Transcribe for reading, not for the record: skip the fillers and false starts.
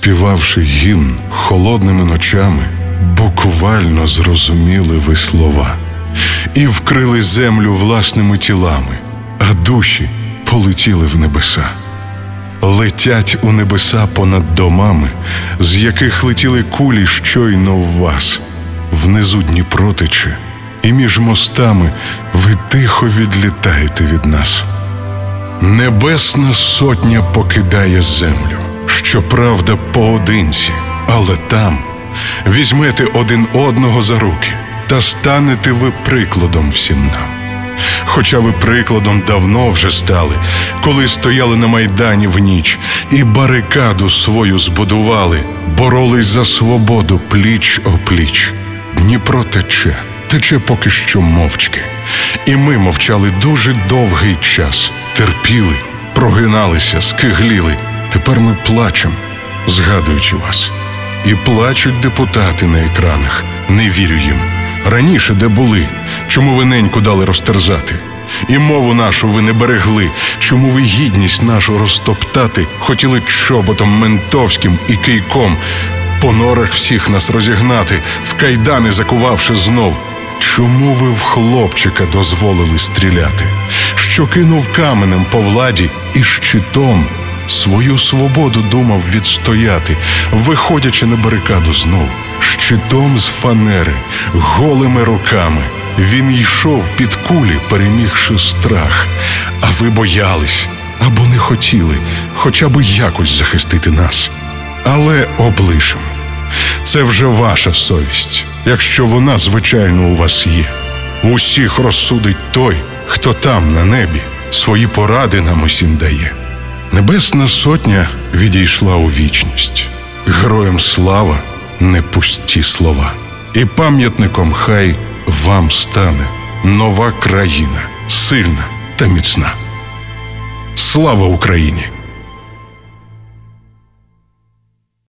співавши гімн холодними ночами, буквально зрозуміли ви слова і вкрили землю власними тілами, а душі полетіли в небеса. Летять у небеса понад домами, з яких летіли кулі щойно в вас. Внизу Дніпро тече, і між мостами ви тихо відлітаєте від нас. Небесна сотня покидає землю, щоправда, поодинці, але там візьмете один одного за руки та станете ви прикладом всім нам. Хоча ви прикладом давно вже стали, коли стояли на Майдані в ніч і барикаду свою збудували, боролись за свободу пліч-опліч. Дніпро тече поки що мовчки. І ми мовчали дуже довгий час, терпіли, прогиналися, скигліли. Тепер ми плачемо, згадуючи вас. І плачуть депутати на екранах, не вірю їм. Раніше де були? Чому ви неньку дали розтерзати? І мову нашу ви не берегли. Чому ви гідність нашу розтоптати хотіли чоботом ментовським і кийком? По норах всіх нас розігнати, в кайдани закувавши знов. Чому ви в хлопчика дозволили стріляти, що кинув каменем по владі і щитом свою свободу думав відстояти, виходячи на барикаду знов? Щитом з фанери, голими руками він йшов під кулі, перемігши страх. А ви боялись або не хотіли хоча б якось захистити нас. Але облишимо. Це вже ваша совість, якщо вона, звичайно, у вас є. Усіх розсудить той, хто там, на небі, свої поради нам усім дає. Небесна сотня відійшла у вічність. Героям слава, не пусті слова. І пам'ятником хай вам стане нова країна, сильна та міцна. Слава Україні!